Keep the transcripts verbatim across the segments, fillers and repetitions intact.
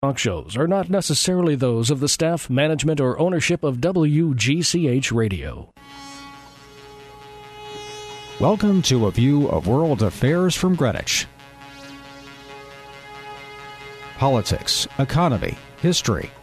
Talk shows are not necessarily those of the staff, management, or ownership of W G C H Radio. Welcome to a view of world affairs from Greenwich. Politics, economy, history.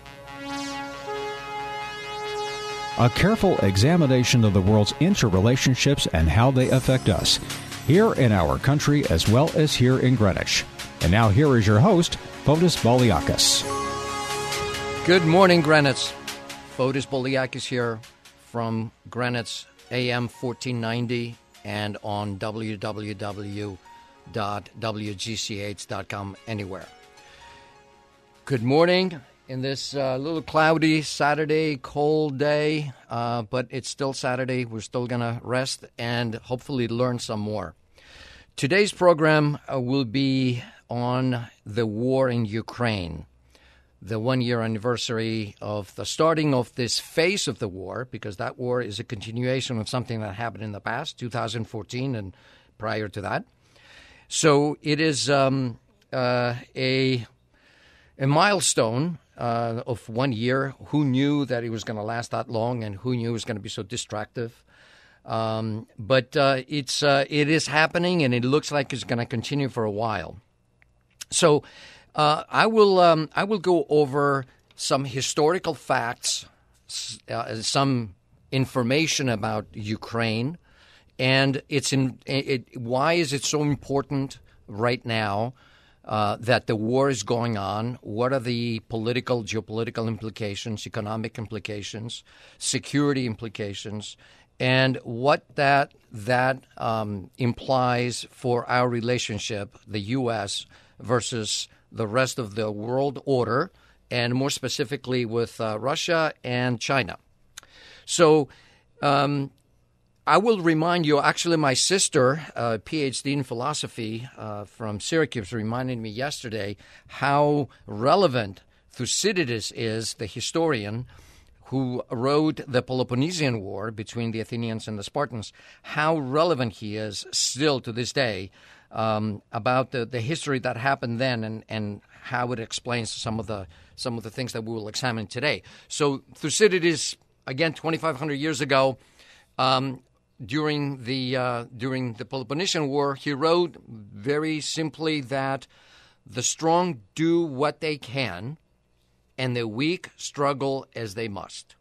A careful examination of the world's interrelationships and how they affect us, here in our country as well as here in Greenwich. And now here is your host, Fotis Boliakis. Good morning, Greenwich. Fotis Boliakis here from Greenwich, A M fourteen ninety, and on w w w dot w g c h dot com anywhere. Good morning in this uh, little cloudy Saturday, cold day, uh, but it's still Saturday. We're still going to rest and hopefully learn some more. Today's program uh, will be on the war in Ukraine, the one-year anniversary of the starting of this phase of the war, because that war is a continuation of something that happened in the past, two thousand fourteen and prior to that. So it is um, uh, a a milestone uh, of one year. Who knew that it was going to last that long, and who knew it was going to be so destructive? Um, but uh, it's uh, it is happening, and it looks like it's going to continue for a while. So uh, I will um, I will go over some historical facts, uh, some information about Ukraine, and it's in it, why is it so important right now uh, that the war is going on? What are the political, geopolitical implications, economic implications, security implications, and what that that um, implies for our relationship, the U S versus the rest of the world order, and more specifically with uh, Russia and China. So um, I will remind you, actually my sister, uh, P H D in philosophy uh, from Syracuse, reminded me yesterday how relevant Thucydides is, the historian who wrote the Peloponnesian War between the Athenians and the Spartans, how relevant he is still to this day um, about the, the history that happened then and, and how it explains some of the some of the things that we will examine today. So Thucydides, again, twenty-five hundred years ago, um, during the uh, during the Peloponnesian War, he wrote very simply that the strong do what they can, and the weak struggle as they must.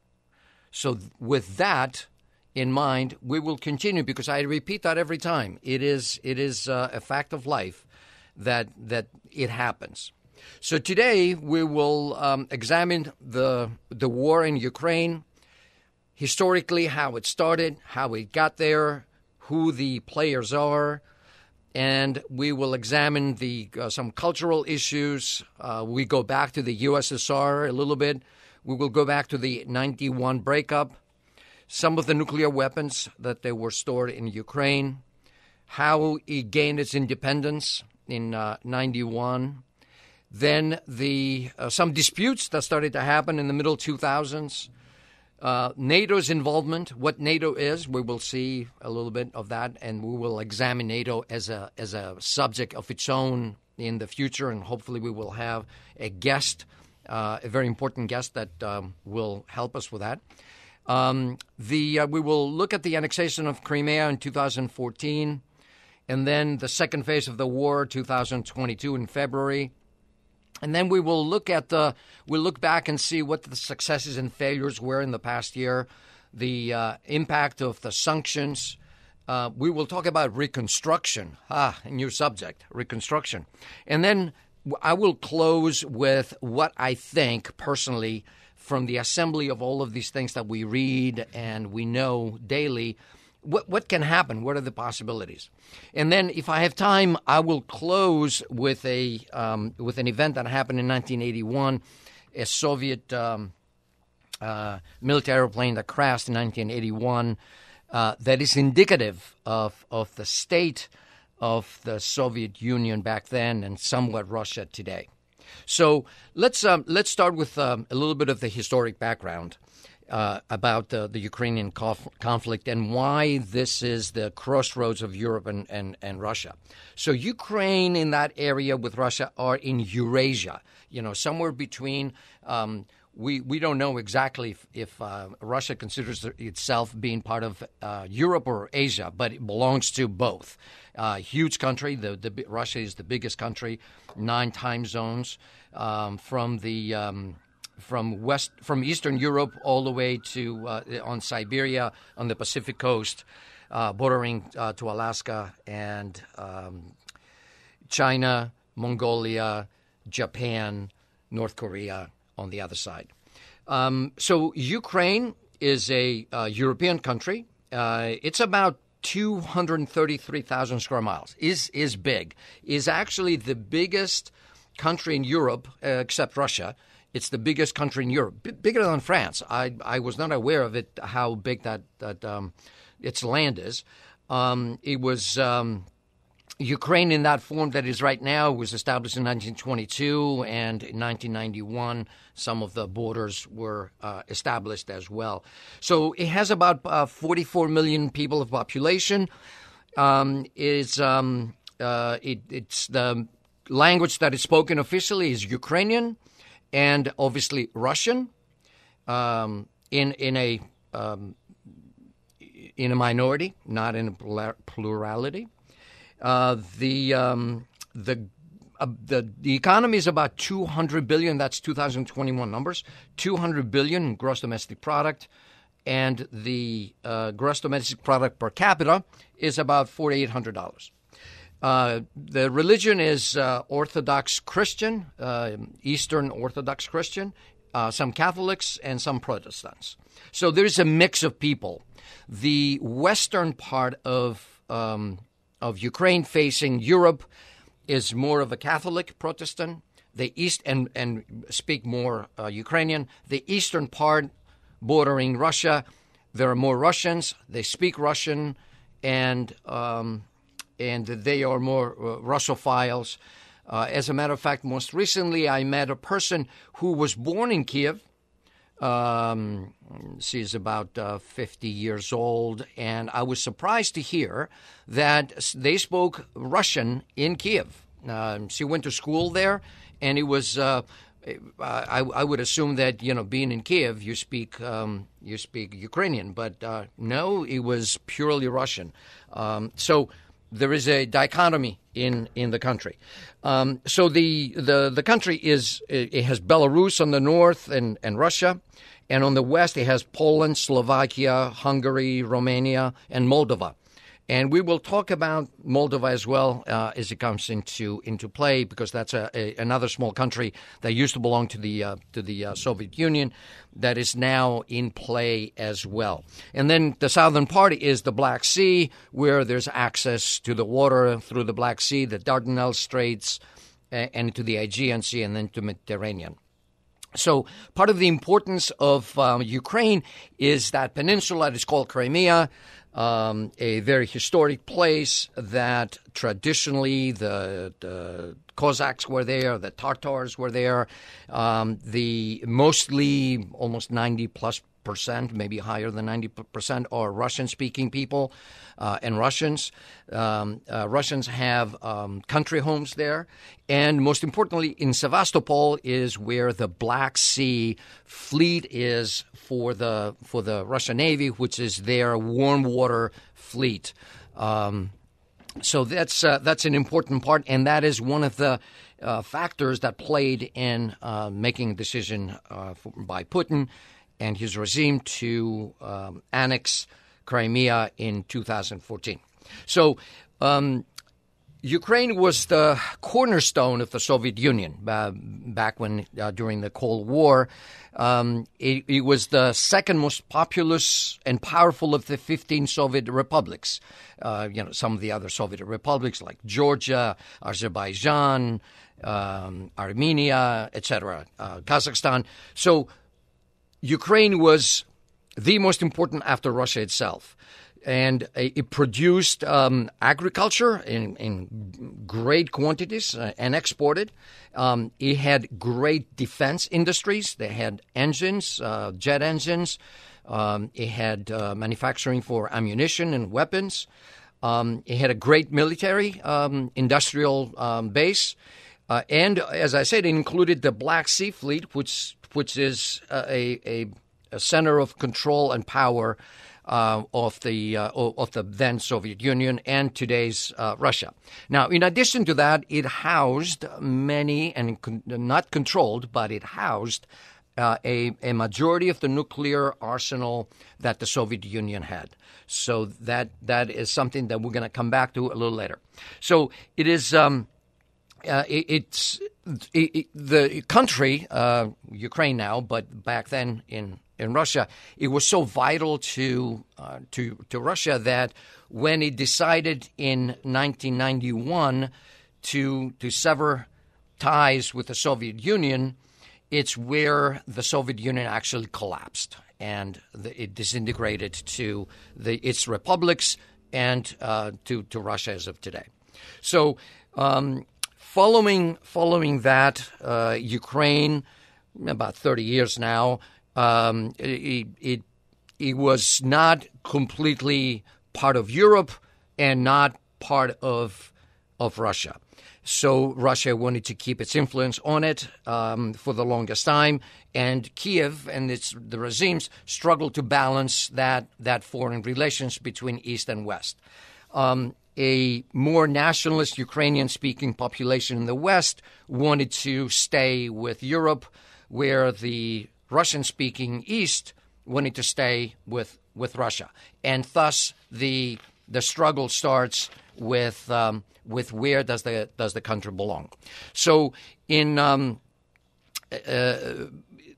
So with that in mind, we will continue, because I repeat that every time. It is it is uh, a fact of life that that it happens. So today we will um, examine the the war in Ukraine, historically, how it started, how it got there, who the players are, and we will examine the uh, some cultural issues. Uh, we go back to the U S S R a little bit. We will go back to the ninety-one breakup, some of the nuclear weapons that they were stored in Ukraine, how it gained its independence in uh, ninety-one, then the uh, some disputes that started to happen in the middle two thousands, Uh, NATO's involvement, what NATO is, we will see a little bit of that, and we will examine NATO as a as a subject of its own in the future, and hopefully we will have a guest, uh, a very important guest that um, will help us with that. Um, the uh, we will look at the annexation of Crimea in two thousand fourteen, and then the second phase of the war, two thousand twenty-two in February. And then we will look at the we'll look back and see what the successes and failures were in the past year, the uh, impact of the sanctions. Uh, we will talk about reconstruction. Ah, a new subject, reconstruction. And then I will close with what I think personally from the assembly of all of these things that we read and we know daily. What what can happen? What are the possibilities? And then, if I have time, I will close with a um, with an event that happened in nineteen eighty-one, a Soviet um, uh, military airplane that crashed in nineteen eighty-one. Uh, that is indicative of of the state of the Soviet Union back then and somewhat Russia today. So let's um, let's start with um, a little bit of the historic background. uh, about the, the Ukrainian conf- conflict and why this is the crossroads of Europe and, and, and Russia. So Ukraine in that area with Russia are in Eurasia, you know, somewhere between um, we, we don't know exactly if, if uh, Russia considers itself being part of uh, Europe or Asia, but it belongs to both. Uh, huge country. The, the Russia is the biggest country, nine time zones um, from the um, from west from Eastern Europe all the way to uh, on Siberia on the Pacific coast, uh, bordering uh, to Alaska and um, China, Mongolia, Japan, North Korea on the other side. Um, so Ukraine is a uh, European country. Uh, it's about two hundred thirty-three thousand square miles. Is is big. Is actually the biggest country in Europe, uh, except Russia. It's the biggest country in Europe, B- bigger than France. I I was not aware of it, how big that that um, its land is. Um, it was um, Ukraine in that form that is right now was established in nineteen twenty-two, and in nineteen ninety-one some of the borders were uh, established as well. So it has about uh, forty-four million people of population. Um, it's um, uh, it, it's the language that is spoken officially is Ukrainian, and obviously Russian. Um, in in a um, in a minority, not in a plurality. Uh, the um, the uh, the the economy is about two hundred billion. That's two thousand twenty-one numbers. two hundred billion in gross domestic product, and the uh, gross domestic product per capita is about forty-eight hundred dollars. Uh, the religion is uh, Orthodox Christian, uh, Eastern Orthodox Christian, uh, some Catholics, and some Protestants. So there's a mix of people. The western part of um, of Ukraine facing Europe is more of a Catholic Protestant. The east and, and speak more uh, Ukrainian. The eastern part bordering Russia, there are more Russians. They speak Russian, and um, and they are more uh, Russophiles. Uh, as a matter of fact, most recently I met a person who was born in Kiev. Um, she's about uh, fifty years old, and I was surprised to hear that they spoke Russian in Kiev. Uh, she went to school there, and it was. Uh, I, I would assume that you know, being in Kiev, you speak um, you speak Ukrainian, but uh, no, it was purely Russian. Um, so there is a dichotomy in, in the country. Um, so the, the the country is it has Belarus on the north and, and Russia, and on the west it has Poland, Slovakia, Hungary, Romania, and Moldova. And we will talk about Moldova as well uh, as it comes into into play, because that's a, a, another small country that used to belong to the uh, to the uh, Soviet Union that is now in play as well. And then the southern part is the Black Sea, where there's access to the water through the Black Sea, the Dardanelles Straits, and, and to the Aegean Sea, and then to Mediterranean. So part of the importance of um, Ukraine is that peninsula that is called Crimea. Um, a very historic place that traditionally the, the Cossacks were there, the Tatars were there, um, the mostly almost ninety plus percent, maybe higher than ninety percent, are Russian-speaking people uh, and Russians. Um, uh, Russians have um, country homes there. And most importantly, in Sevastopol is where the Black Sea fleet is for the for the Russian Navy, which is their warm water fleet. Um, so that's uh, that's an important part, and that is one of the uh, factors that played in uh, making a decision uh, for, by Putin and his regime to um, annex Crimea in two thousand fourteen. So um, Ukraine was the cornerstone of the Soviet Union uh, back when, uh, during the Cold War. Um, it, it was the second most populous and powerful of the fifteen Soviet republics. Uh, you know, some of the other Soviet republics like Georgia, Azerbaijan, um, Armenia, et cetera, uh, Kazakhstan. So Ukraine was the most important after Russia itself. and it produced um, agriculture in, in great quantities uh, and exported. Um, it had great defense industries. They had engines, uh, jet engines. Um, it had uh, manufacturing for ammunition and weapons. Um, it had a great military um, industrial um, base. Uh, and as I said, it included the Black Sea Fleet, which which is uh, a, a, a center of control and power Uh, of the uh, of the then Soviet Union and today's uh, Russia. Now, in addition to that, it housed many, and con- not controlled, but it housed uh, a, a majority of the nuclear arsenal that the Soviet Union had. So that that is something that we're going to come back to a little later. So it is um, uh, it, it's it, it, the country, uh, Ukraine now, but back then in In Russia, it was so vital to uh, to to Russia that when it decided in nineteen ninety-one to to sever ties with the Soviet Union, it's where the Soviet Union actually collapsed and the, it disintegrated to the its republics and uh, to to Russia as of today. So, um, following following that, uh, Ukraine, about thirty years now. Um, it, it it was not completely part of Europe and not part of of Russia. So Russia wanted to keep its influence on it um, for the longest time, and Kiev and its the regimes struggled to balance that that foreign relations between East and West. Um, a more nationalist Ukrainian-speaking population in the West wanted to stay with Europe, where the Russian-speaking East wanted to stay with, with Russia, and thus the the struggle starts with um, with where does the does the country belong. So in um, uh,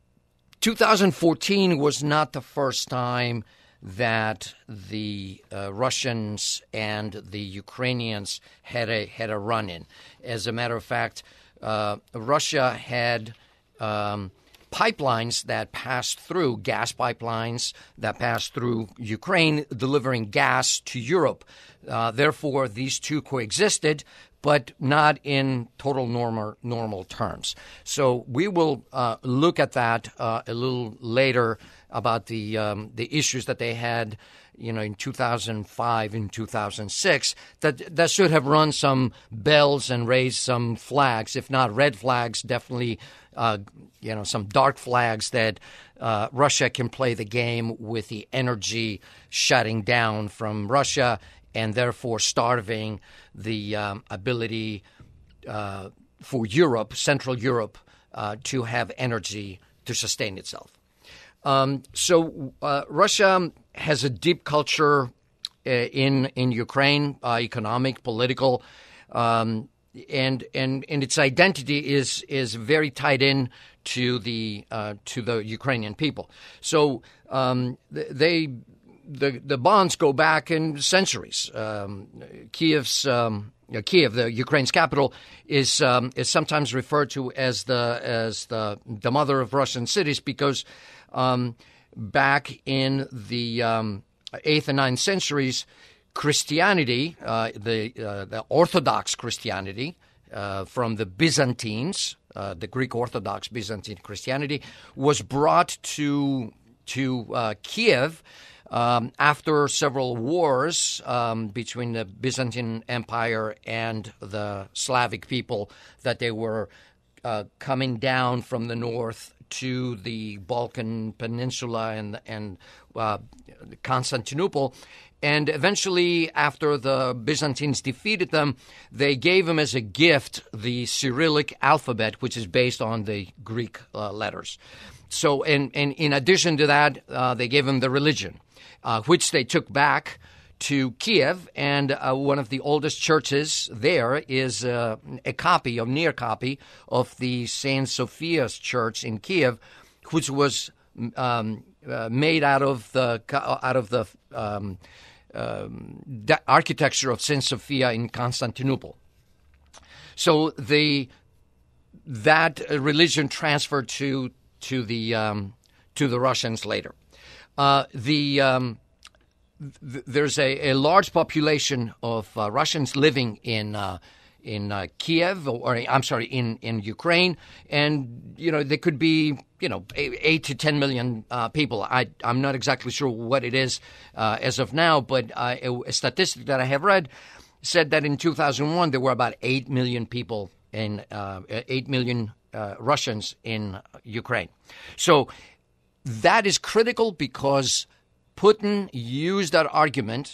two thousand fourteen was not the first time that the uh, Russians and the Ukrainians had a had a run-in. As a matter of fact, uh, Russia had Um, pipelines that passed through, gas pipelines that passed through Ukraine, delivering gas to Europe. Uh, therefore, these two coexisted, but not in total normal normal terms. So we will uh, look at that uh, a little later about the um, the issues that they had, you know, in two thousand five and two thousand six, that that should have run some bells and raised some flags, if not red flags, definitely, uh, you know, some dark flags that uh, Russia can play the game with the energy shutting down from Russia and therefore starving the um, ability uh, for Europe, Central Europe, uh, to have energy to sustain itself. Um, so uh, Russia has a deep culture uh, in in Ukraine, uh, economic, political, um, and and and its identity is is very tied in to the uh, to the Ukrainian people. So um, they the the bonds go back in centuries. Um, Kiev's um, Kiev, the Ukraine's capital, is um, is sometimes referred to as the as the the mother of Russian cities because um, back in the um, eighth and ninth centuries, Christianity, uh, the uh, the Orthodox Christianity uh, from the Byzantines, uh, the Greek Orthodox Byzantine Christianity, was brought to to uh, Kiev. Um, after several wars um, between the Byzantine Empire and the Slavic people, that they were uh, coming down from the north to the Balkan Peninsula and and uh, Constantinople. And eventually, after the Byzantines defeated them, they gave them as a gift the Cyrillic alphabet, which is based on the Greek uh, letters. So, and, and in addition to that, uh, they gave them the religion. Uh, which they took back to Kiev, and uh, one of the oldest churches there is uh, a copy, a near copy, of the Saint Sophia's Church in Kiev, which was um, uh, made out of the out of the um, um, the architecture of Saint Sophia in Constantinople. So the that religion transferred to to the um, to the Russians later. Uh, the um, th- there's a, a large population of uh, Russians living in uh, in uh, Kiev, or, or I'm sorry, in, in Ukraine, and you know there could be you know eight, eight to ten million uh, people. I I'm not exactly sure what it is uh, as of now, but uh, a, a statistic that I have read said that in two thousand one there were about eight million people in uh, eight million uh, Russians in Ukraine. So that is critical because Putin used that argument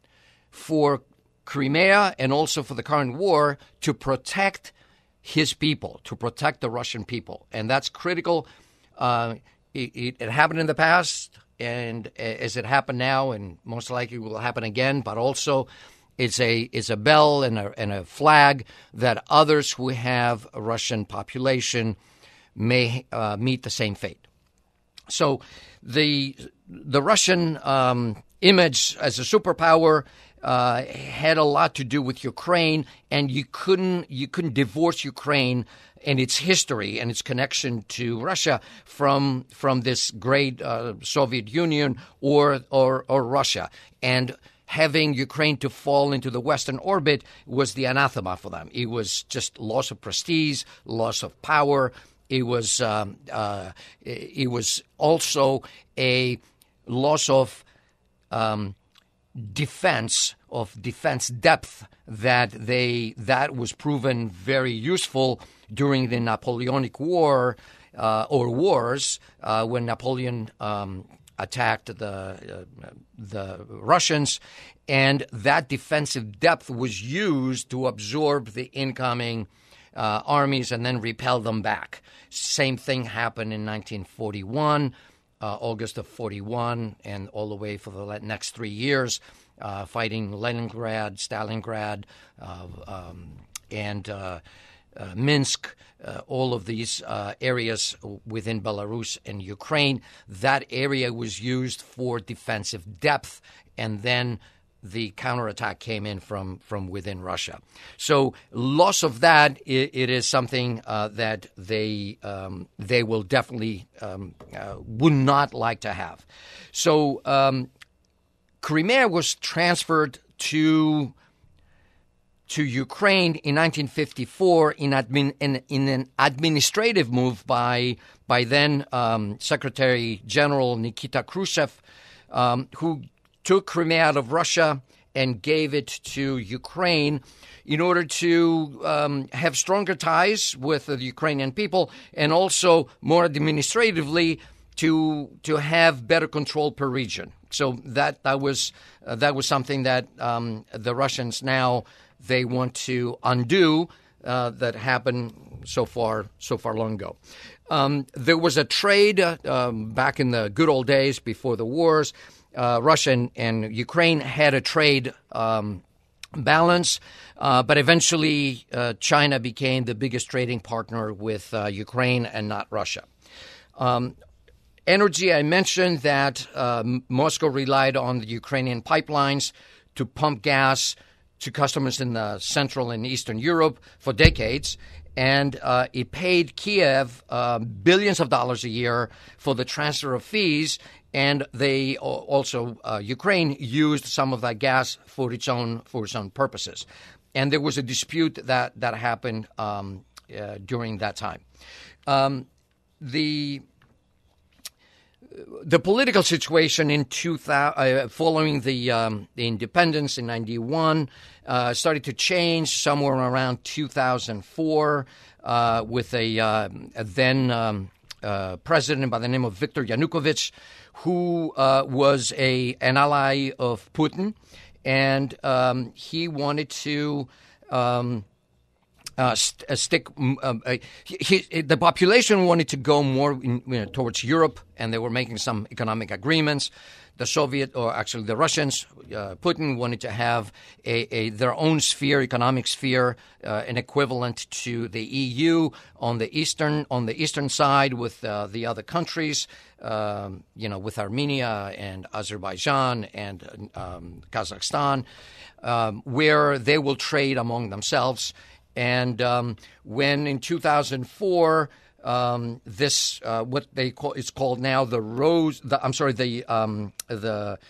for Crimea and also for the current war to protect his people, to protect the Russian people. And that's critical. Uh, it, it, it happened in the past, and as it happened now, and most likely will happen again, but also it's a it's a bell and a, and a flag that others who have a Russian population may uh, meet the same fate. So the the Russian um, image as a superpower uh, had a lot to do with Ukraine, and you couldn't you couldn't divorce Ukraine and its history and its connection to Russia from from this great uh, Soviet Union or or or Russia. And having Ukraine to fall into the Western orbit was the anathema for them. It was just loss of prestige, loss of power. It was um, uh, it was also a loss of um, defense of defense depth that they that was proven very useful during the Napoleonic War uh, or wars uh, when Napoleon um, attacked the uh, the Russians, and that defensive depth was used to absorb the incoming uh, armies and then repel them back. Same thing happened in nineteen forty-one, uh, August of forty-one, and all the way for the next three years, uh, fighting Leningrad, Stalingrad, uh, um, and uh, uh, Minsk, uh, all of these uh, areas within Belarus and Ukraine. That area was used for defensive depth, and then the counterattack came in from, from within Russia. So loss of that, it, it is something uh, that they um, they will definitely um, uh, would not like to have. So um, Crimea was transferred to to Ukraine in nineteen fifty-four in, admin, in, in an administrative move by by then um, Secretary General Nikita Khrushchev, um, who took Crimea out of Russia and gave it to Ukraine in order to um, have stronger ties with the Ukrainian people and also more administratively to to have better control per region. So that that was uh, that was something that um, the Russians now they want to undo uh, that happened so far so far long ago. Um, there was a trade uh, um, back in the good old days before the wars. Uh, Russia and, and Ukraine had a trade um, balance, uh, but eventually uh, China became the biggest trading partner with uh, Ukraine and not Russia. Um, energy, I mentioned that uh, Moscow relied on the Ukrainian pipelines to pump gas to customers in the Central and Eastern Europe for decades. And uh, it paid Kiev uh, billions of dollars a year for the transfer of fees. And they also, uh, Ukraine used some of that gas for its own for its own purposes. And there was a dispute that, that happened um, uh, during that time. Um, the the political situation in two thousand, uh, following the, um, the independence in ninety-one uh, started to change somewhere around two thousand four uh, with a, uh, a then um, uh, president by the name of Viktor Yanukovych, who uh, was a an ally of Putin, and um, he wanted to um, uh, st- uh, stick. Um, uh, he, he, the population wanted to go more in, you know, towards Europe, and they were making some economic agreements. The Soviet, or actually the Russians, uh, Putin wanted to have a, a their own sphere, economic sphere, uh, an equivalent to the E U on the eastern on the eastern side with uh, the other countries, um, you know, with Armenia and Azerbaijan and um, Kazakhstan, um, where they will trade among themselves. And um, when in two thousand four. Um, this uh, what they call it's called now the Rose. The, I'm sorry, the um, the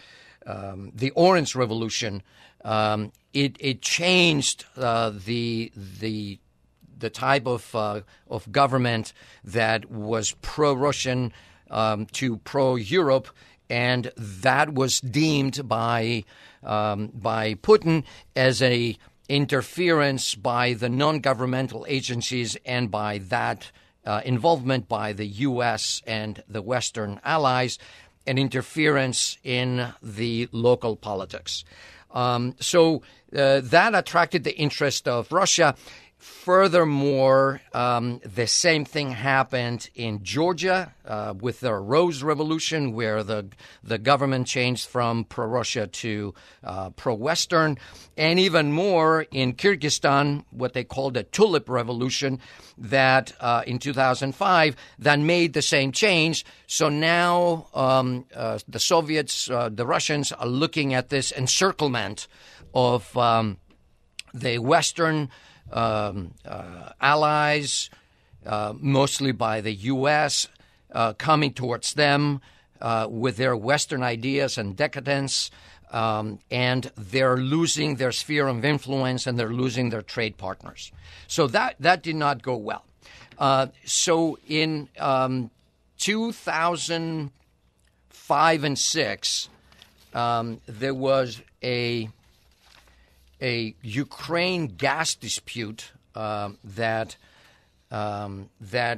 um, the Orange Revolution, um, it it changed uh, the the the type of uh, of government that was pro-Russian um, to pro-Europe, and that was deemed by um, by Putin as a interference by the non-governmental agencies and by that uh, involvement by the U S and the Western allies, an interference in the local politics. Um, so uh, that attracted the interest of Russia. Furthermore, um, the same thing happened in Georgia uh, with the Rose Revolution, where the the government changed from pro-Russia to uh, pro-Western, and even more in Kyrgyzstan, what they called the Tulip Revolution, that uh, in two thousand five that made the same change. So now um, uh, the Soviets, uh, the Russians, are looking at this encirclement of um, the Western Um, uh, allies, uh, mostly by the U S, uh, coming towards them uh, with their Western ideas and decadence, um, and they're losing their sphere of influence and they're losing their trade partners. So that, that did not go well. Uh, so in um, two thousand five and six, um, there was a a Ukraine gas dispute uh, that um, that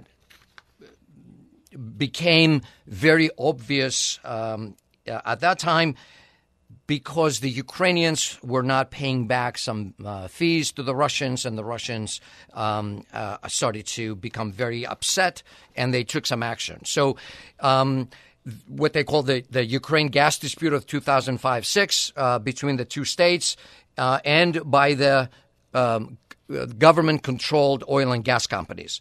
became very obvious um, at that time because the Ukrainians were not paying back some uh, fees to the Russians, and the Russians um, uh, started to become very upset, and they took some action. So um, what they call the, the Ukraine gas dispute of two thousand five six uh, between the two states uh, and by the um, government-controlled oil and gas companies.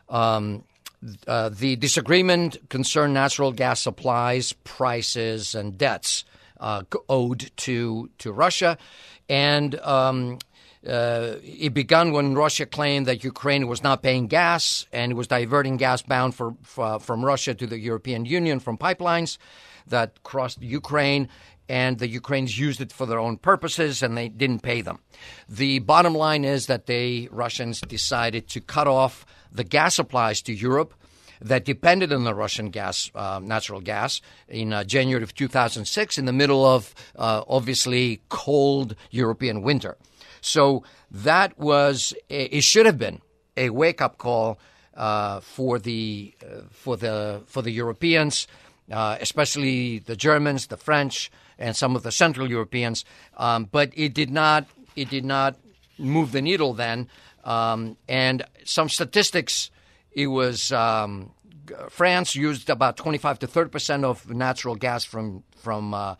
Um, uh, the disagreement concerned natural gas supplies, prices, and debts uh, owed to to Russia, and um, uh, it began when Russia claimed that Ukraine was not paying gas and it was diverting gas bound for, for, from Russia to the European Union from pipelines that crossed Ukraine, and the Ukrainians used it for their own purposes, and they didn't pay them. The bottom line is that the Russians decided to cut off the gas supplies to Europe that depended on the Russian gas, uh, natural gas, in uh, January of two thousand six, in the middle of uh, obviously cold European winter. So that was, it should have been a wake-up call uh, for the uh, for the for the Europeans, uh, especially the Germans, the French, and some of the Central Europeans. Um, but it did not it did not move the needle then. Um, and some statistics. It was um, France used about twenty-five to thirty percent of natural gas from from uh,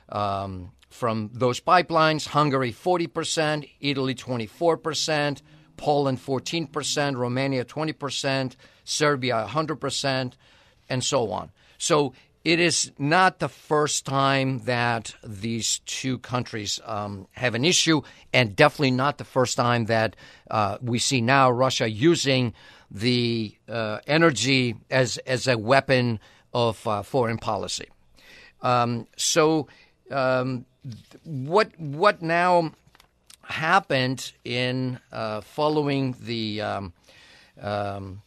um, from those pipelines. Hungary forty percent, Italy twenty-four percent, Poland fourteen percent, Romania twenty percent, Serbia one hundred percent, and so on. So it is not the first time that these two countries um, have an issue, and definitely not the first time that uh, we see now Russia using the uh, energy as as a weapon of uh, foreign policy. Um, so um, what what now happened in uh, following the um, um,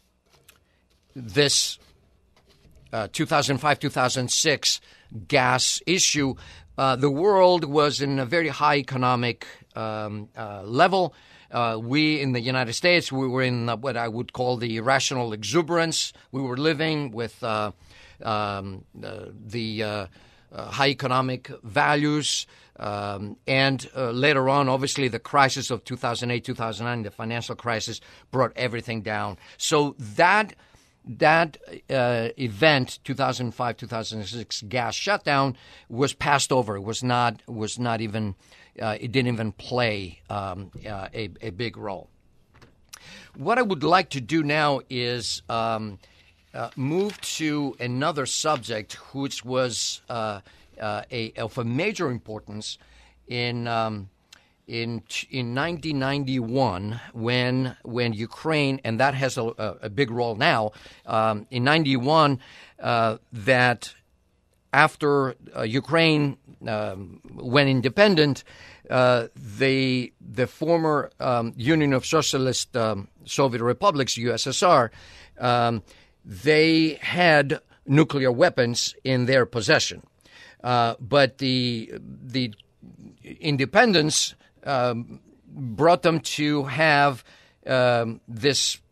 this uh, two thousand five two thousand six gas issue? Uh, the world was in a very high economic um, uh, level. Uh, we in the United States, we were in what I would call the irrational exuberance. We were living with uh, um, uh, the uh, uh, high economic values. Um, and uh, later on, obviously, the crisis of two thousand eight, two thousand nine, the financial crisis, brought everything down. So that that uh, event, two thousand five, two thousand six gas shutdown, was passed over. It was not was not even uh, it didn't even play um, uh, a a big role. What I would like to do now is um, uh, move to another subject, which was uh, uh, a of a major importance in. Um, In in nineteen ninety-one, when when Ukraine, and that has a, a big role now, um, in ninety-one, uh, that after uh, Ukraine um, went independent, uh, the the former um, Union of Socialist um, Soviet Republics, U S S R, um, they had nuclear weapons in their possession, uh, but the the independence um, brought them to have um, this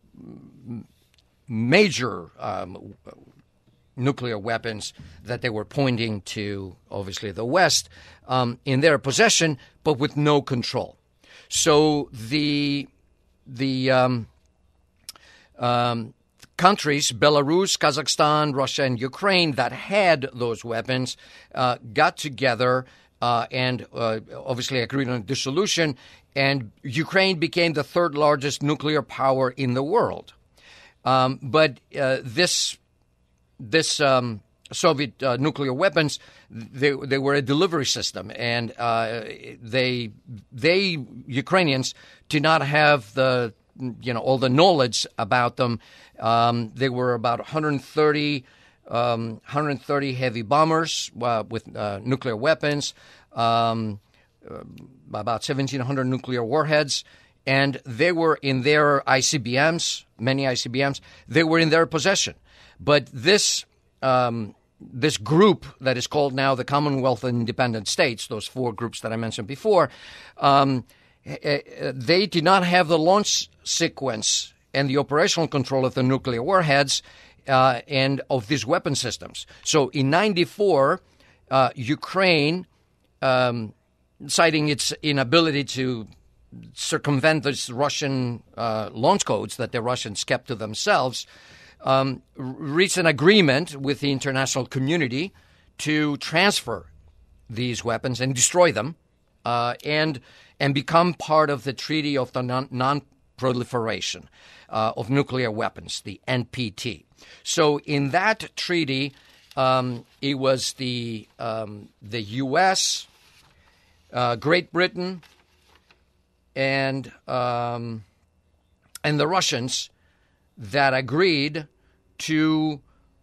major um, nuclear weapons that they were pointing to, obviously, the West, um, in their possession, but with no control. So the the um, um, countries, Belarus, Kazakhstan, Russia, and Ukraine, that had those weapons uh, got together uh, and uh, obviously agreed on a dissolution, and Ukraine became the third largest nuclear power in the world. Um, but uh, this this um, Soviet uh, nuclear weapons, they they were a delivery system, and uh, they they Ukrainians did not have the you know all the knowledge about them. Um, they were about one hundred thirty, um, one hundred thirty heavy bombers uh, with uh, nuclear weapons, um, uh, about seventeen hundred nuclear warheads. And they were in their I C B Ms, many I C B Ms, they were in their possession. But this um, this group that is called now the Commonwealth of Independent States, those four groups that I mentioned before, um, they did not have the launch sequence and the operational control of the nuclear warheads uh, and of these weapon systems. So in ninety-four, uh, Ukraine, um, citing its inability to circumvent those Russian uh, launch codes that the Russians kept to themselves, um, reached an agreement with the international community to transfer these weapons and destroy them, uh, and and become part of the Treaty of the non- Non-Proliferation uh, of Nuclear Weapons, the N P T. So in that treaty, um, it was the um, the U S, uh, Great Britain, and um, and the Russians that agreed to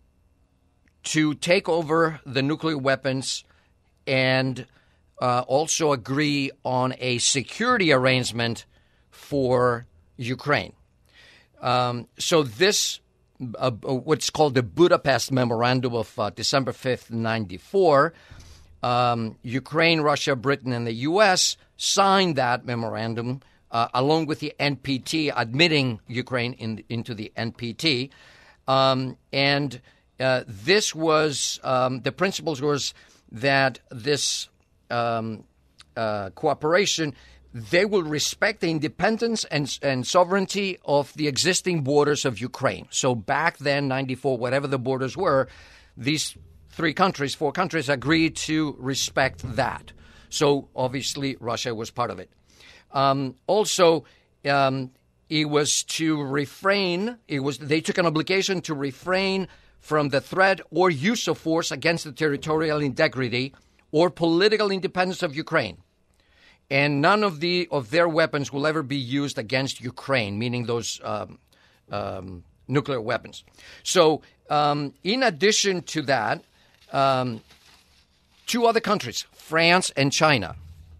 to take over the nuclear weapons and uh, also agree on a security arrangement for Ukraine. Um, so this, uh, what's called the Budapest Memorandum of uh, December fifth, ninety-four, um, Ukraine, Russia, Britain, and the U S signed that memorandum uh, along with the N P T, admitting Ukraine in, into the N P T. Um, and uh, this was, um, the principles was that this um, uh, cooperation, they will respect the independence and, and sovereignty of the existing borders of Ukraine. So back then, ninety-four, whatever the borders were, these three countries, four countries agreed to respect that. So obviously Russia was part of it. Um, also, um, it was to refrain, it was they took an obligation to refrain from the threat or use of force against the territorial integrity or political independence of Ukraine. And none of the of their weapons will ever be used against Ukraine, meaning those um, um, nuclear weapons. So um, in addition to that, um, two other countries, France and China,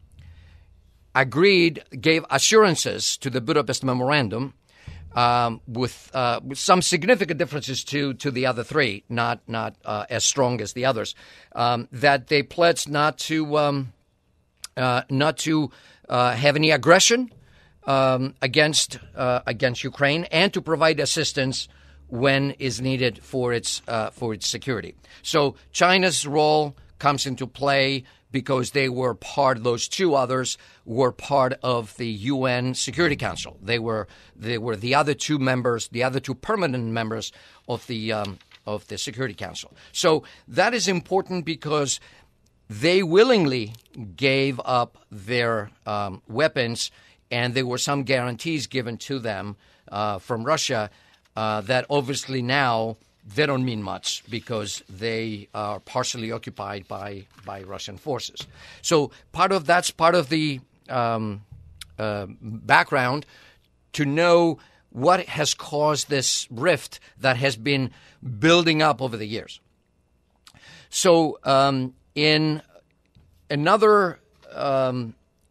agreed, gave assurances to the Budapest Memorandum um, with, uh, with some significant differences to, to the other three, not not uh, as strong as the others, um, that they pledged not to um, uh, not to uh, have any aggression um, against uh, against Ukraine, and to provide assistance when is needed for its uh, for its security. So China's role comes into play because they were part, those two others were part of the U N Security Council. They were they were the other two members, the other two permanent members of the um, of the Security Council. So that is important because they willingly gave up their um, weapons, and there were some guarantees given to them uh, from Russia uh, that obviously now they don't mean much because they are partially occupied by, by Russian forces. So part of that's part of the um, uh, background to know what has caused this rift that has been building up over the years. So um, in another um,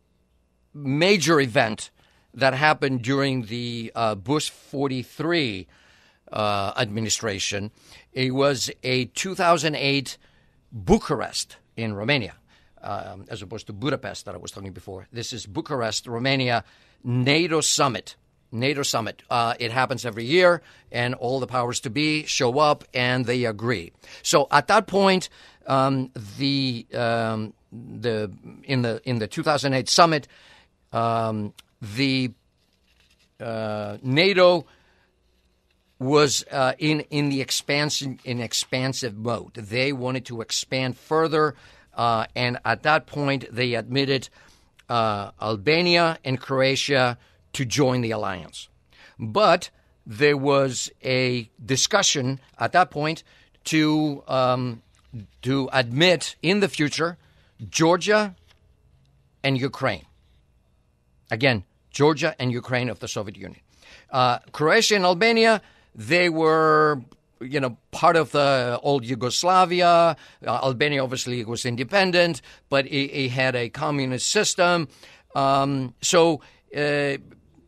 major event that happened during the uh, Bush forty-three uh, administration, it was a two thousand eight Bucharest in Romania, um, as opposed to Budapest that I was talking before. This is Bucharest, Romania, NATO summit. NATO summit. Uh, it happens every year, and all the powers to be show up, and they agree. So at that point, um, the um, the in the in the two thousand eight summit, um, the uh, NATO was uh, in in the expansion in expansive mode. They wanted to expand further, uh, and at that point, they admitted uh, Albania and Croatia to join the alliance. But there was a discussion at that point to um, to admit in the future Georgia and Ukraine. Again, Georgia and Ukraine of the Soviet Union. Uh, Croatia and Albania, they were, you know, part of the old Yugoslavia. Uh, Albania obviously was independent, but it, it had a communist system. Um, so uh,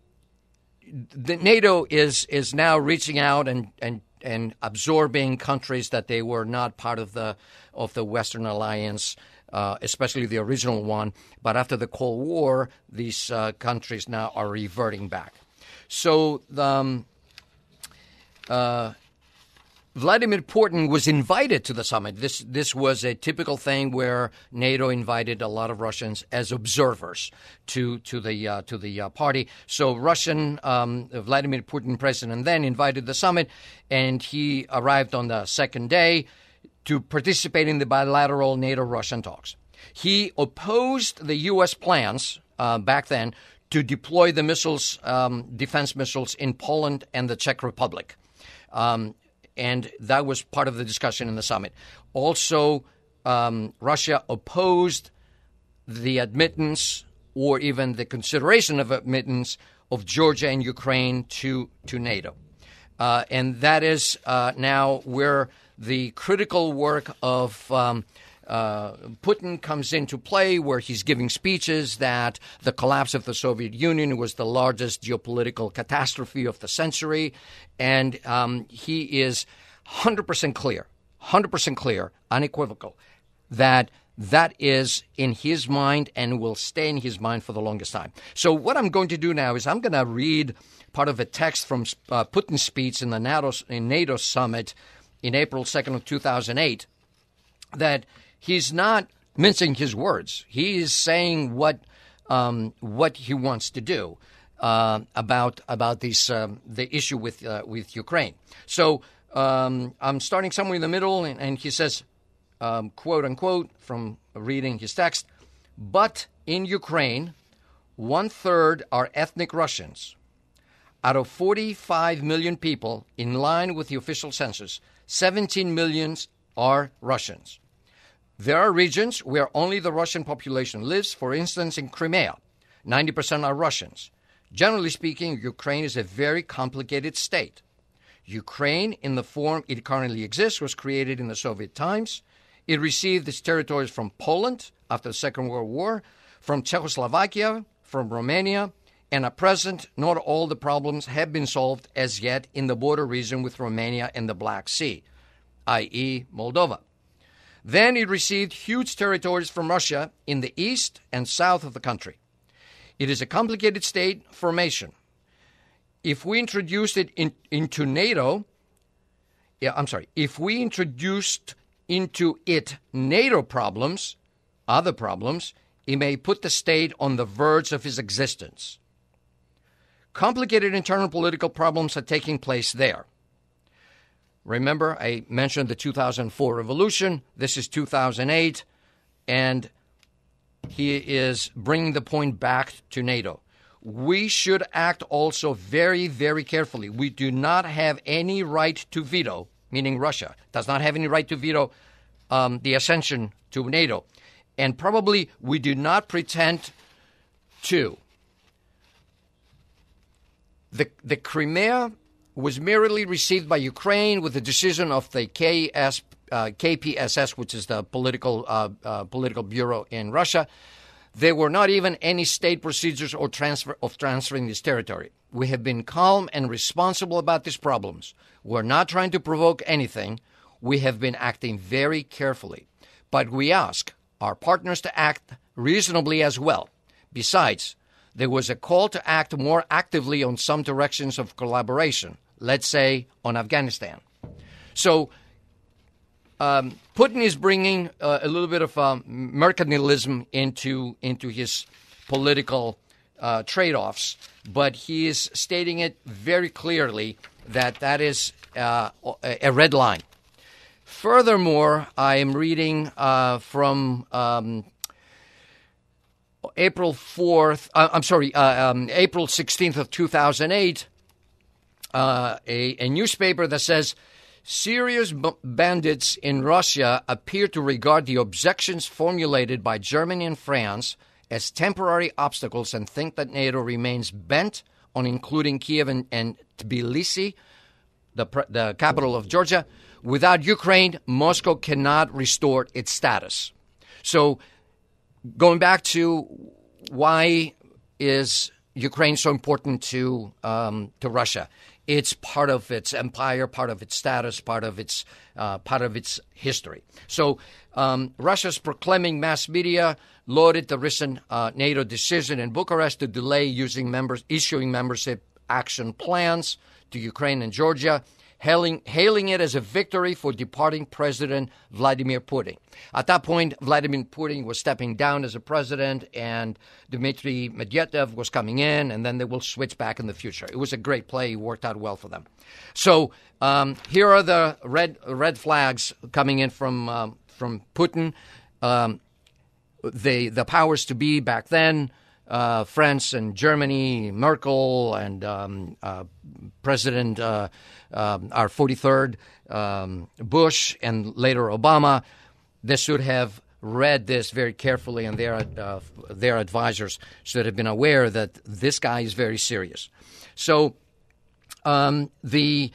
the NATO is is now reaching out and, and, and absorbing countries that they were not part of the of the Western Alliance, uh, especially the original one. But after the Cold War, these uh, countries now are reverting back. So the um, uh, Vladimir Putin was invited to the summit. This this was a typical thing where NATO invited a lot of Russians as observers to to the uh, to the uh, party. So Russian um, Vladimir Putin, president then, invited the summit, and he arrived on the second day to participate in the bilateral NATO-Russian talks. He opposed the U S plans uh, back then to deploy the missiles, um, defense missiles, in Poland and the Czech Republic. Um, And that was part of the discussion in the summit. Also, um, Russia opposed the admittance or even the consideration of admittance of Georgia and Ukraine to, to NATO. Uh, and that is uh, now where the critical work of um, uh, Putin comes into play, where he's giving speeches that the collapse of the Soviet Union was the largest geopolitical catastrophe of the century. And um, he is one hundred percent clear, one hundred percent clear, unequivocal, that that is in his mind and will stay in his mind for the longest time. So what I'm going to do now is I'm going to read part of a text from uh, Putin's speech in the NATO, in NATO summit in April second of two thousand eight, that he's not mincing his words. He is saying what um, what he wants to do uh, about about this um, the issue with uh, with Ukraine. So um, I'm starting somewhere in the middle, and, and he says, um, quote unquote, from reading his text, "But in Ukraine, one third are ethnic Russians. Out of forty-five million people, in line with the official census, seventeen million are Russians. There are regions where only the Russian population lives. For instance, in Crimea, ninety percent are Russians. Generally speaking, Ukraine is a very complicated state. Ukraine, in the form it currently exists, was created in the Soviet times. It received its territories from Poland after the Second World War, from Czechoslovakia, from Romania, and at present, not all the problems have been solved as yet in the border region with Romania and the Black Sea, that is. Moldova. Then it received huge territories from Russia in the east and south of the country. It is a complicated state formation. If we introduced it in, into NATO, yeah, I'm sorry, if we introduced into it NATO problems, other problems, it may put the state on the verge of its existence. Complicated internal political problems are taking place there. Remember, I mentioned the two thousand four revolution. This is two thousand eight, and he is bringing the point back to NATO. We should act also very, very carefully. We do not have any right to veto, meaning Russia does not have any right to veto um, the accession to NATO. And probably we do not pretend to. The, the Crimea was merely received by Ukraine with the decision of the K S, uh, K P S S, which is the political uh, uh, political bureau in Russia. There were not even any state procedures or transfer of transferring this territory. We have been calm and responsible about these problems. We're not trying to provoke anything. We have been acting very carefully. But we ask our partners to act reasonably as well. Besides, there was a call to act more actively on some directions of collaboration, let's say on Afghanistan. So um, Putin is bringing uh, a little bit of um, mercantilism into, into his political uh, trade-offs, but he is stating it very clearly that that is uh, a red line. Furthermore, I am reading uh, from um, April fourth, uh, I'm sorry, uh, um, April sixteenth of two thousand eight, uh, a, a newspaper that says, serious b- bandits in Russia appear to regard the objections formulated by Germany and France as temporary obstacles and think that NATO remains bent on including Kiev and, and Tbilisi, the, the capital of Georgia. Without Ukraine, Moscow cannot restore its status. So going back to why is Ukraine so important to um, to Russia? It's part of its empire, part of its status, part of its uh, part of its history. So um, Russia's proclaiming mass media lauded the recent uh, NATO decision in Bucharest to delay using members issuing membership action plans to Ukraine and Georgia, hailing, hailing it as a victory for departing President Vladimir Putin. At that point, Vladimir Putin was stepping down as a president, and Dmitry Medvedev was coming in, and then they will switch back in the future. It was a great play. It worked out well for them. So um, here are the red red flags coming in from um, from Putin. Um, the the powers to be back then, uh, France and Germany, Merkel and um, uh, President uh, uh, our forty-third um, Bush and later Obama, they should have read this very carefully, and their uh, their advisors should have been aware that this guy is very serious. So um, the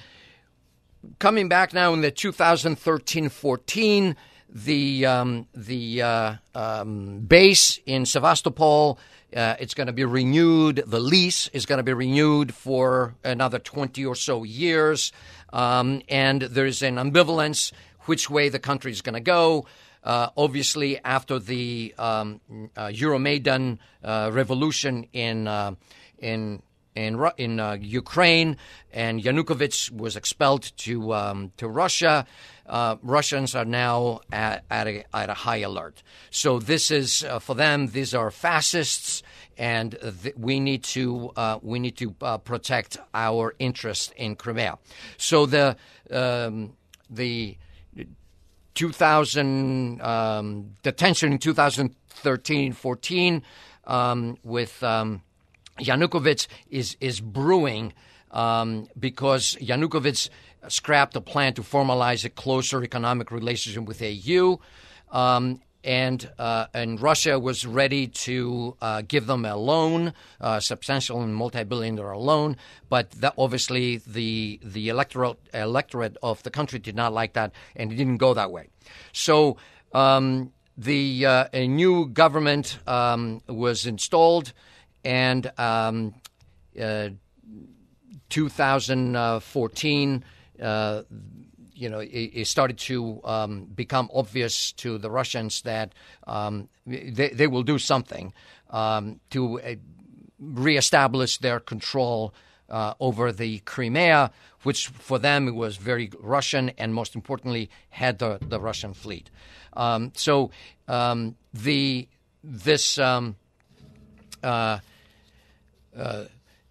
coming back now in the two thousand thirteen fourteen, the um, the uh, um, base in Sevastopol, uh, it's going to be renewed. The lease is going to be renewed for another twenty or so years, um, and there's an ambivalence which way the country is going to go. Uh, obviously, after the um, uh, Euromaidan uh, revolution in uh, in in in uh, Ukraine, and Yanukovych was expelled to um, to Russia, uh, Russians are now at at a, at a high alert. So this is uh, for them. These are fascists, and th- we need to uh, we need to uh, protect our interest in Crimea. So the um, the two thousand um, the tension in two thousand thirteen fourteen um, with um, Yanukovych is is brewing um, because Yanukovych scrapped a plan to formalize a closer economic relationship with E U, um, and uh, and Russia was ready to uh, give them a loan, uh, substantial and multi-billion dollar loan, but that obviously the the electoral electorate of the country did not like that, and it didn't go that way. So um, the uh, a new government um, was installed. And um, uh, two thousand fourteen, uh, you know, it, it started to um, become obvious to the Russians that um, they, they will do something um, to uh, reestablish their control uh, over the Crimea, which for them it was very Russian, and most importantly had the, the Russian fleet. Um, so um, the this. Um, uh, Uh,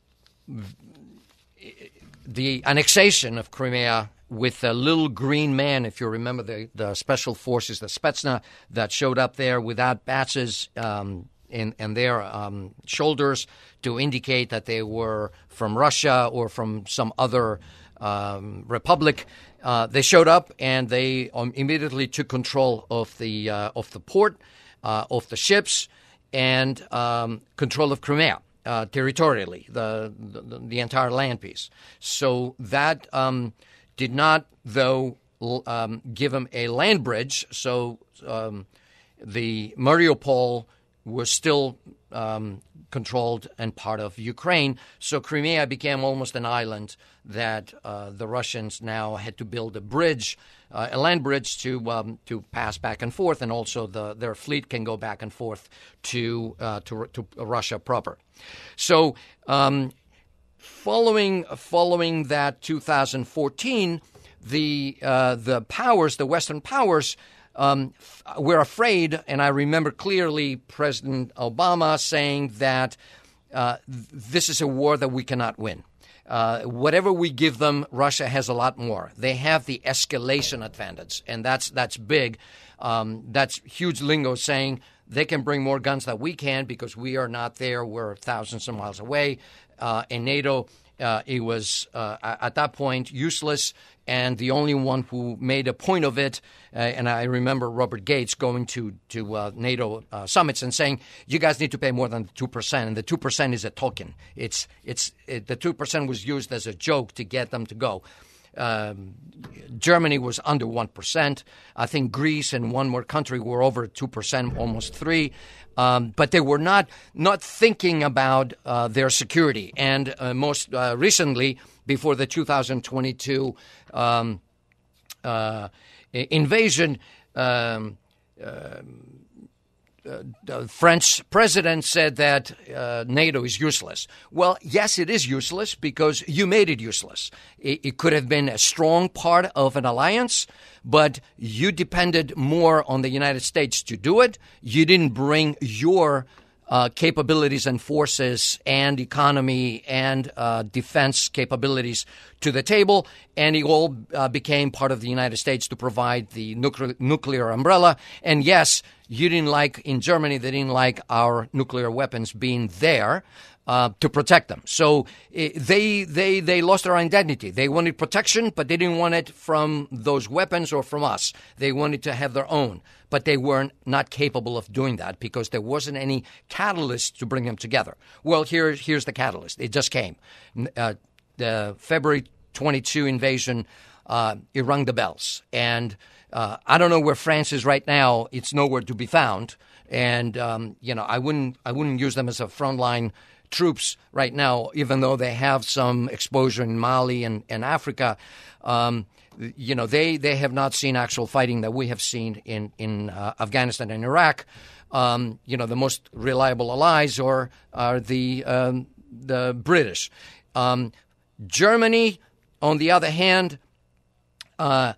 the annexation of Crimea with a little green man, if you remember the, the special forces, the Spetsnaz, that showed up there without badges um, in, in their um, shoulders to indicate that they were from Russia or from some other um, republic. Uh, they showed up and they um, immediately took control of the uh, of the port, uh, of the ships, and um, control of Crimea. uh, territorially, the, the the entire land piece. So that um, did not, though, um, give them a land bridge. So um, the Mariupol was still um, controlled and part of Ukraine. So Crimea became almost an island that uh, the Russians now had to build a bridge, uh, a land bridge to um, to pass back and forth, and also the, their fleet can go back and forth to uh, to, to Russia proper. So um, following following that two thousand fourteen, the uh, the powers, the Western powers, Um, we're afraid, and I remember clearly President Obama saying that uh, this is a war that we cannot win. Uh, whatever we give them, Russia has a lot more. They have the escalation advantage, and that's that's big. Um, that's huge lingo saying they can bring more guns than we can because we are not there. We're thousands of miles away. Uh, in NATO, uh, it was uh, at that point useless. And the only one who made a point of it, uh, and I remember Robert Gates going to to uh, NATO uh, summits and saying, "You guys need to pay more than two percent," and the two percent is a token. It's it's it, the two percent was used as a joke to get them to go. Um, Germany was under one percent. I think Greece and one more country were over two percent, almost three. Um, but they were not not thinking about uh, their security. And uh, most uh, recently, before the two thousand twenty-two um, uh, invasion, um, uh, Uh, the French president said that uh, NATO is useless. Well, yes, it is useless because you made it useless. It, it could have been a strong part of an alliance, but you depended more on the United States to do it. You didn't bring your uh, capabilities and forces and economy and uh, defense capabilities to the table, and it all uh, became part of the United States to provide the nuclear, nuclear umbrella. And yes, you didn't like, in Germany, they didn't like our nuclear weapons being there uh, to protect them. So it, they they they lost their identity. They wanted protection, but they didn't want it from those weapons or from us. They wanted to have their own, but they weren't not capable of doing that because there wasn't any catalyst to bring them together. Well, here, here's the catalyst. It just came. Uh, the February twenty-second invasion, uh, it rung the bells. And Uh, I don't know where France is right now. It's nowhere to be found, and um, you know I wouldn't I wouldn't use them as a frontline troops right now, even though they have some exposure in Mali and, and Africa. Um, you know they, they have not seen actual fighting that we have seen in in uh, Afghanistan and Iraq. Um, you know the most reliable allies are are the um, the British. Um, Germany, on the other hand, Uh,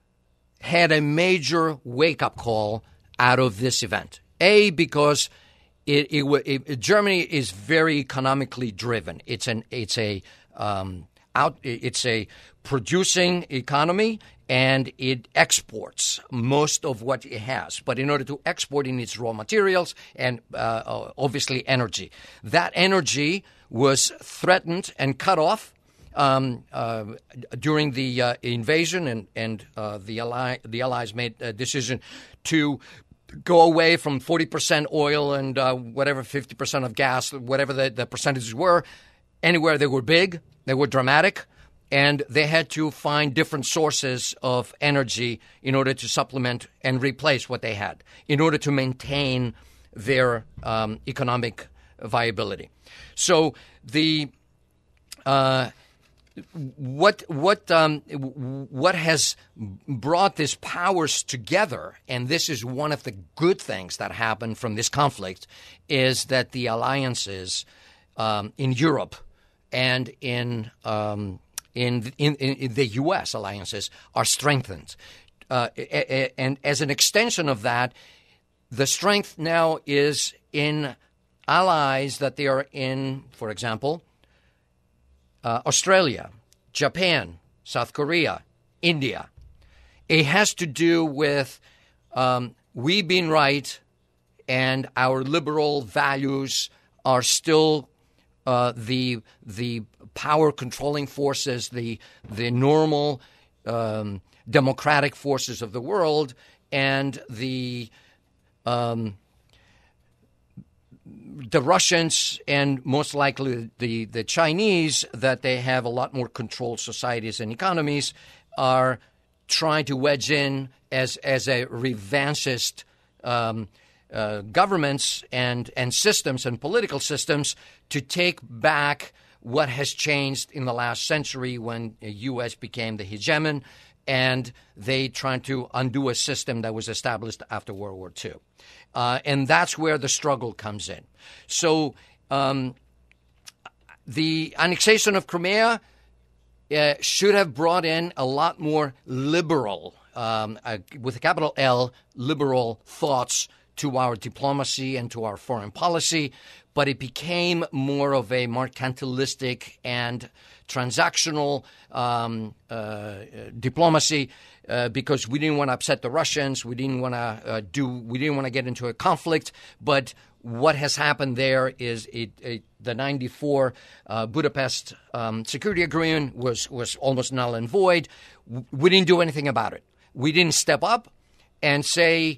had a major wake-up call out of this event. A, because it, it, it, Germany is very economically driven. It's an it's a um, out it's a producing economy, and it exports most of what it has. But in order to export, it needs raw materials and uh, obviously energy. That energy was threatened and cut off Um, uh, during the uh, invasion, and and uh, the ally, the allies made a decision to go away from forty percent oil and uh, whatever fifty percent of gas, whatever the, the percentages were, anywhere they were big, they were dramatic, and they had to find different sources of energy in order to supplement and replace what they had, in order to maintain their um, economic viability. So the uh, What what um, what has brought these powers together, and this is one of the good things that happened from this conflict, is that the alliances um, in Europe and in, um, in in in the U S alliances are strengthened, uh, and as an extension of that, the strength now is in allies that they are in, for example, Uh, Australia, Japan, South Korea, India. It has to do with um, we being right and our liberal values are still uh, the the power controlling forces, the the normal um, democratic forces of the world, and the um, the Russians and most likely the, the Chinese, that they have a lot more controlled societies and economies, are trying to wedge in as as a revanchist um, uh, governments and, and systems and political systems to take back what has changed in the last century when the U S became the hegemon, and they trying to undo a system that was established after World War Two. Uh, and that's where the struggle comes in. So um, the annexation of Crimea uh, should have brought in a lot more liberal, um, uh, with a capital L, liberal thoughts to our diplomacy and to our foreign policy, but it became more of a mercantilistic and transactional um, uh, diplomacy uh, because we didn't want to upset the Russians. We didn't want to uh, do. We didn't want to get into a conflict. But what has happened there is it, it, the ninety-four uh, Budapest um, Security Agreement was was almost null and void. We didn't do anything about it. We didn't step up and say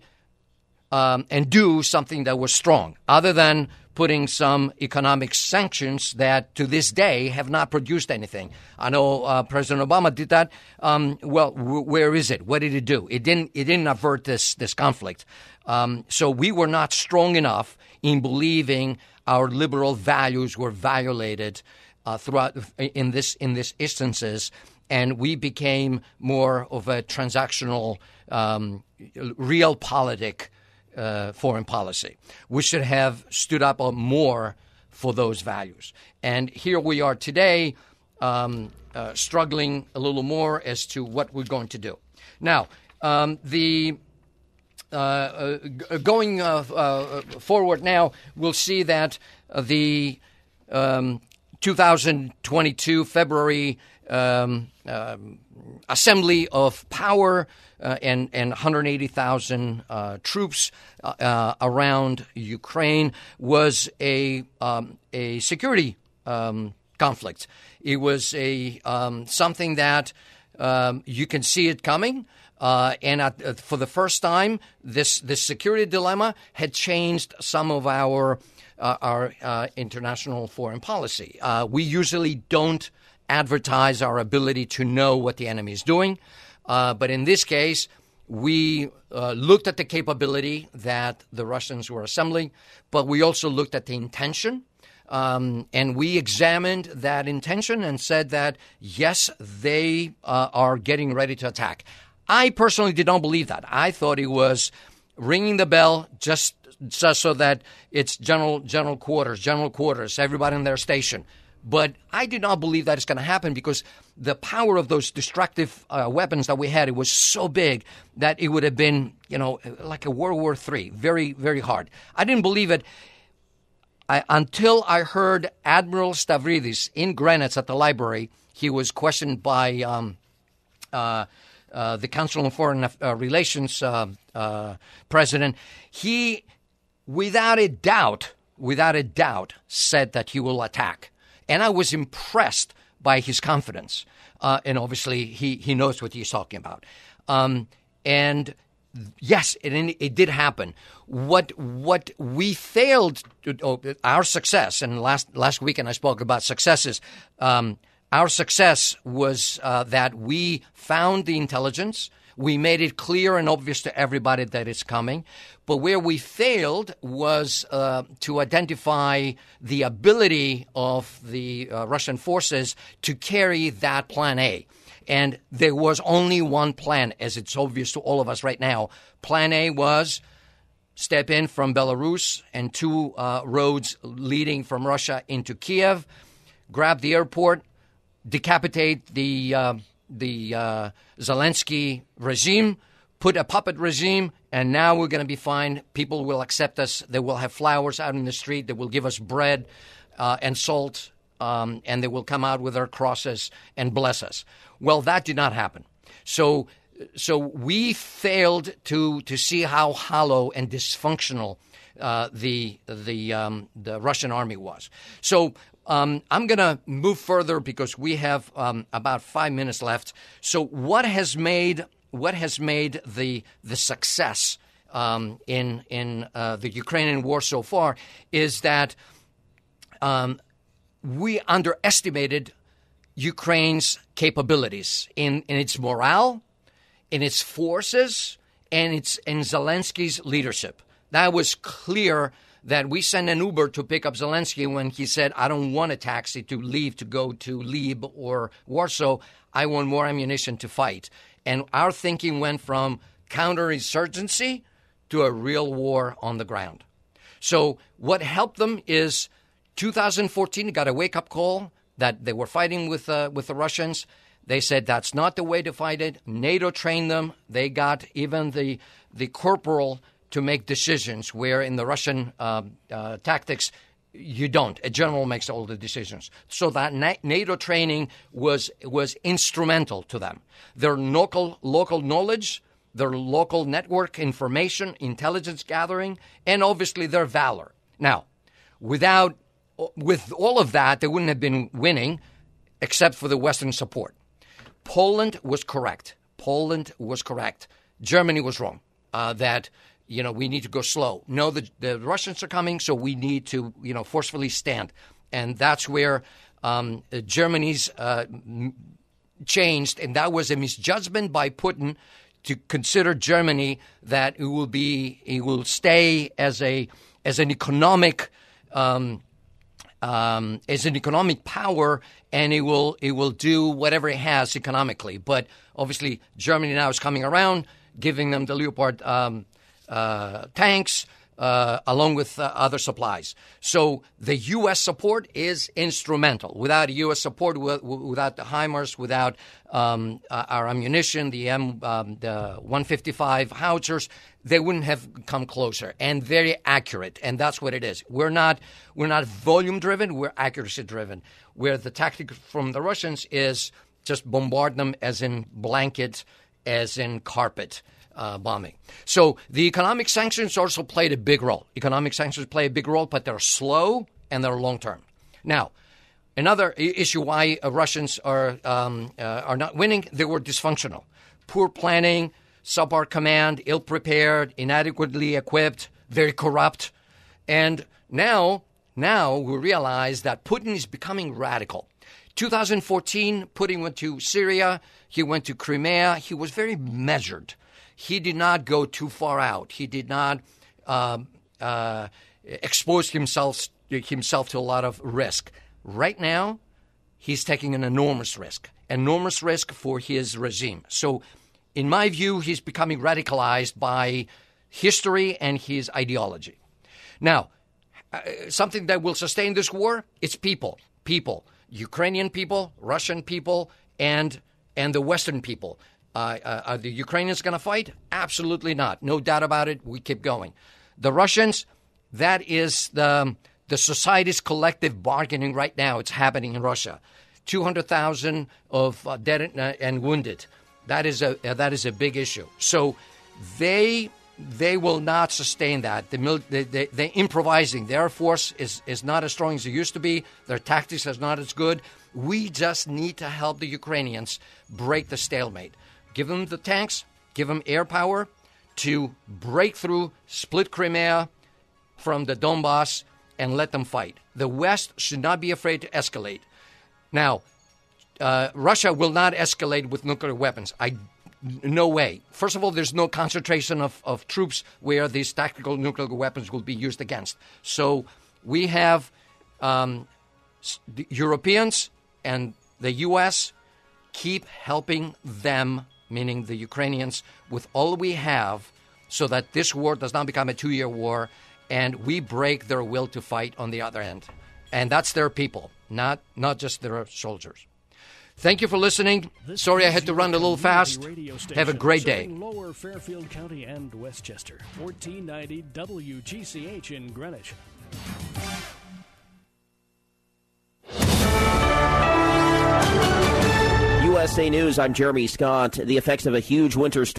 um, and do something that was strong, other than putting some economic sanctions that to this day have not produced anything. I know uh, President Obama did that. Um, well, w- where is it? What did it do? It didn't. It didn't avert this this conflict. Um, so we were not strong enough in believing our liberal values were violated uh, throughout in this in this instances, and we became more of a transactional, um, realpolitik Uh, foreign policy. We should have stood up more for those values. And here we are today, um, uh, struggling a little more as to what we're going to do. Now, um, the uh, uh, g- going uh, uh, forward now, we'll see that uh, the um, two thousand twenty-two February um, um, Assembly of Power Uh, and, and one hundred eighty thousand uh, troops uh, uh, around Ukraine was a um, a security um, conflict. It was a um, something that um, you can see it coming. Uh, and at, uh, for the first time, this this security dilemma had changed some of our uh, our uh, international foreign policy. Uh, we usually don't advertise our ability to know what the enemy is doing. Uh, but in this case, we uh, looked at the capability that the Russians were assembling, but we also looked at the intention, um, and we examined that intention and said that, yes, they uh, are getting ready to attack. I personally did not believe that. I thought it was ringing the bell just, just so that it's general general quarters, general quarters, everybody in their station. But I did not believe that it's going to happen because the power of those destructive uh, weapons that we had, it was so big that it would have been, you know, like a World War Three, very, very hard. I didn't believe it I, until I heard Admiral Stavridis in Greenwich at the library. He was questioned by um, uh, uh, the Council on Foreign uh, Relations uh, uh, president. He, without a doubt, without a doubt, said that he will attack. And I was impressed by his confidence. Uh, and obviously, he, he knows what he's talking about. Um, and yes, it, it did happen. What what we failed, to, oh, our success, and last, last weekend I spoke about successes. Um, our success was uh, that we found the intelligence. We made it clear and obvious to everybody that it's coming. But where we failed was uh, to identify the ability of the uh, Russian forces to carry that plan A. And there was only one plan, as it's obvious to all of us right now. Plan A was step in from Belarus and two uh, roads leading from Russia into Kiev, grab the airport, decapitate the uh, the uh, Zelensky regime, put a puppet regime, and now we're going to be fine. People will accept us. They will have flowers out in the street. They will give us bread uh, and salt, um, and they will come out with their crosses and bless us. Well, that did not happen. So, so we failed to to see how hollow and dysfunctional uh, the the um, the Russian army was. So. Um, I'm going to move further because we have um, about five minutes left. So, what has made what has made the the success um, in in uh, the Ukrainian war so far is that um, we underestimated Ukraine's capabilities in, in its morale, in its forces, and its in Zelensky's leadership. That was clear that we sent an Uber to pick up Zelensky when he said, I don't want a taxi to leave to go to Lviv or Warsaw. I want more ammunition to fight. And our thinking went from counterinsurgency to a real war on the ground. So what helped them is two thousand fourteen got a wake-up call that they were fighting with uh, with the Russians. They said that's not the way to fight it. NATO trained them. They got even the the corporal to make decisions, where in the Russian uh, uh, tactics, you don't. A general makes all the decisions. So that Na- NATO training was was instrumental to them. Their local local knowledge, their local network information, intelligence gathering, and obviously their valor. Now, without with all of that, they wouldn't have been winning, except for the Western support. Poland was correct. Poland was correct. Germany was wrong. Uh, that. You know, we need to go slow. No, the, the Russians are coming, so we need to, you know, forcefully stand. And that's where um, Germany's uh, changed, and that was a misjudgment by Putin to consider Germany that it will be, it will stay as a as an economic um, um, as an economic power, and it will it will do whatever it has economically. But obviously, Germany now is coming around, giving them the Leopard Um, Uh, tanks, uh, along with uh, other supplies. So the U S support is instrumental. Without U S support, w- w- without the HIMARS, without um, uh, our ammunition, the M, um, the one fifty-five howitzers, they wouldn't have come closer. And very accurate. And that's what it is. We're not we're not volume driven. We're accuracy driven. Where the tactic from the Russians is just bombard them as in blanket, as in carpet. Uh, bombing. So the economic sanctions also played a big role. Economic sanctions play a big role, but they're slow and they're long-term. Now, another issue why uh, Russians are um, uh, are not winning, they were dysfunctional. Poor planning, subpar command, ill-prepared, inadequately equipped, very corrupt. And now, now we realize that Putin is becoming radical. two thousand fourteen, Putin went to Syria. He went to Crimea. He was very measured. He did not go too far out. He did not uh, uh, expose himself himself to a lot of risk. Right now, he's taking an enormous risk, enormous risk for his regime. So, in my view, he's becoming radicalized by history and his ideology. Now, uh, something that will sustain this war, it's people, people, Ukrainian people, Russian people, and and the Western people. Uh, uh, are the Ukrainians going to fight? Absolutely not. No doubt about it. We keep going. The Russians, that is the the society's collective bargaining right now. It's happening in Russia. two hundred thousand of uh, dead and wounded. That is a uh, that is a big issue. So they they will not sustain that. The mil- they, they, they're improvising. Their force is, is not as strong as it used to be. Their tactics is not as good. We just need to help the Ukrainians break the stalemate. Give them the tanks, give them air power to break through, split Crimea from the Donbass, and let them fight. The West should not be afraid to escalate. Now, uh, Russia will not escalate with nuclear weapons. I, no way. First of all, there's no concentration of, of troops where these tactical nuclear weapons will be used against. So we have um, the Europeans and the U S keep helping them, meaning the Ukrainians, with all we have so that this war does not become a two-year war and we break their will to fight on the other end. And that's their people, not not just their soldiers. Thank you for listening. This Sorry I had to run a little fast. Have a great day. Lower Fairfield County and Westchester, fourteen ninety W G C H in Greenwich. U S A News, I'm Jeremy Scott. The effects of a huge winter storm